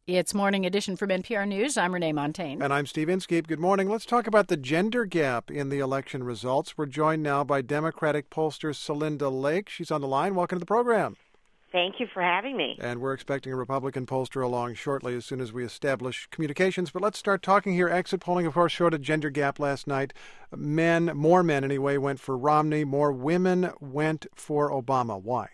It's Morning Edition from NPR News. I'm Renee Montagne. And I'm Steve Inskeep. Good morning. Let's talk about the gender gap in the election results. We're joined now by Democratic pollster Celinda Lake. She's on the line. Welcome to the program. Thank you for having me. And we're expecting a Republican pollster along shortly as soon as we establish communications. But let's start talking here. Exit polling, of course, showed a gender gap last night. More men anyway, went for Romney. More women went for Obama. Why?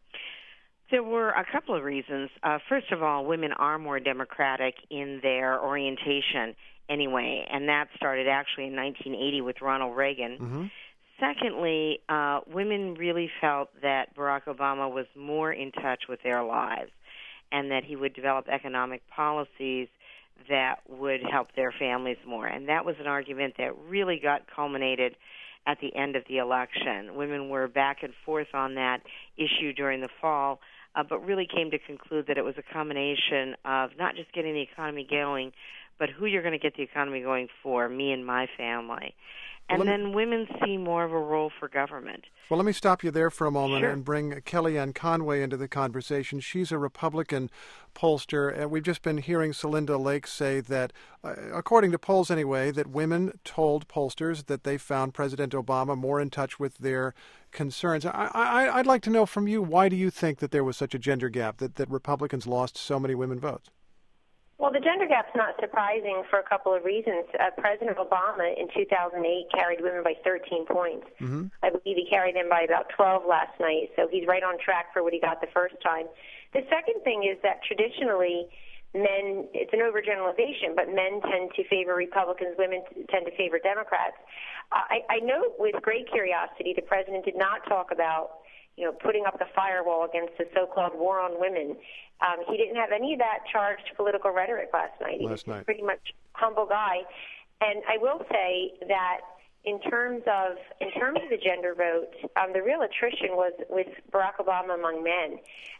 There were a couple of reasons. First of all, women are more democratic in their orientation anyway, and that started actually in 1980 with Ronald Reagan. Mm-hmm. Secondly, women really felt that Barack Obama was more in touch with their lives and that he would develop economic policies that would help their families more. And that was an argument that really got culminated at the end of the election. Women were back and forth on that issue during the fall, but really came to conclude that it was a combination of not just getting the economy going, but who you're going to get the economy going for, me and my family. And then women see more of a role for government. Well, let me stop you there for a moment Sure. and bring Kellyanne Conway into the conversation. She's a Republican pollster, and we've just been hearing Celinda Lake say that, according to polls anyway, that women told pollsters that they found President Obama more in touch with their concerns. I'd like to know from you, why do you think that there was such a gender gap, that Republicans lost so many women votes? Well, the gender gap's not surprising for a couple of reasons. President Obama in 2008 carried women by 13 points. Mm-hmm. I believe he carried them by about 12 last night, so he's right on track for what he got the first time. The second thing is that traditionally men, it's an overgeneralization, but men tend to favor Republicans, women tend to favor Democrats. I note with great curiosity the president did not talk about putting up the firewall against the so-called war on women. He didn't have any of that charged political rhetoric last night. He was a pretty much humble guy. And I will say that in terms of the gender vote, the real attrition was with Barack Obama among men.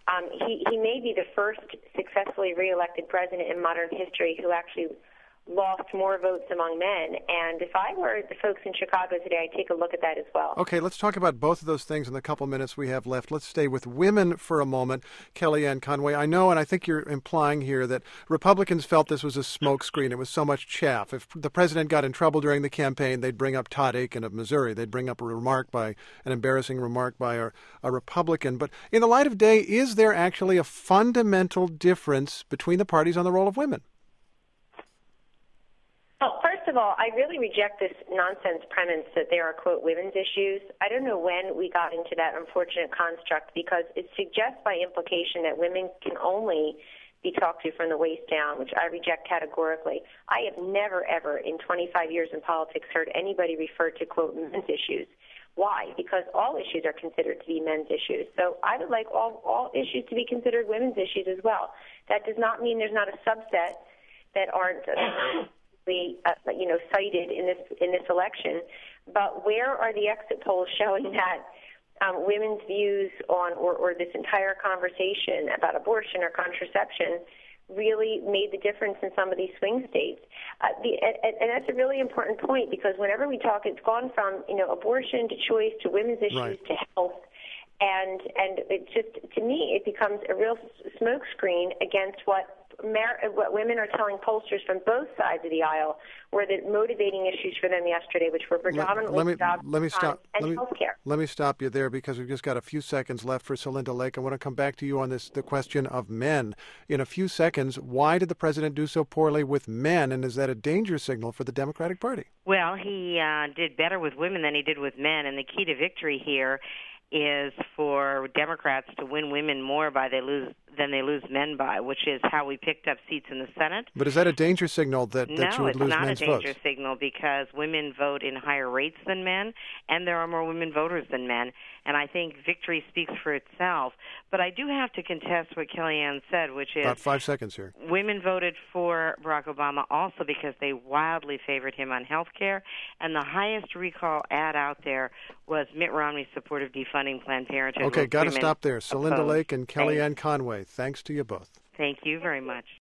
He may be the first successfully reelected president in modern history who actually lost more votes among men. And if I were the folks in Chicago today, I'd take a look at that as well. Okay, let's talk about both of those things in the couple minutes we have left. Let's stay with women for a moment. Kellyanne Conway, I know, and I think you're implying here that Republicans felt this was a smokescreen. It was so much chaff. If the president got in trouble during the campaign, they'd bring up Todd Akin of Missouri. They'd bring up an embarrassing remark by a Republican. But in the light of day, is there actually a fundamental difference between the parties on the role of women? Well, first of all, I really reject this nonsense premise that there are, quote, women's issues. I don't know when we got into that unfortunate construct because it suggests by implication that women can only be talked to from the waist down, which I reject categorically. I have never, ever in 25 years in politics heard anybody refer to, quote, men's issues. Why? Because all issues are considered to be men's issues. So I would like all issues to be considered women's issues as well. That does not mean there's not a subset that aren't cited in this election, but where are the exit polls showing that women's views on or this entire conversation about abortion or contraception really made the difference in some of these swing states? And that's a really important point because whenever we talk, it's gone from abortion to choice to women's issues to health. And it just, to me, it becomes a real smokescreen against what women are telling pollsters from both sides of the aisle were the motivating issues for them yesterday, which were predominantly jobs and health care. Let me stop you there because we've just got a few seconds left for Celinda Lake. I want to come back to you on the question of men. In a few seconds, why did the president do so poorly with men, and is that a danger signal for the Democratic Party? Well, he did better with women than he did with men, and the key to victory here is for Democrats to win women more than they lose men by, which is how we picked up seats in the Senate. But is that a danger signal that you would lose men's votes? No, it's not a danger signal because women vote in higher rates than men, and there are more women voters than men. And I think victory speaks for itself. But I do have to contest what Kellyanne said, which is about 5 seconds here. Women voted for Barack Obama also because they wildly favored him on health care, and the highest recall ad out there was Mitt Romney's support of defunding Planned Parenthood. Okay, got to stop there. Celinda Lake and Kellyanne Thanks. Conway, thanks to you both. Thank you very much.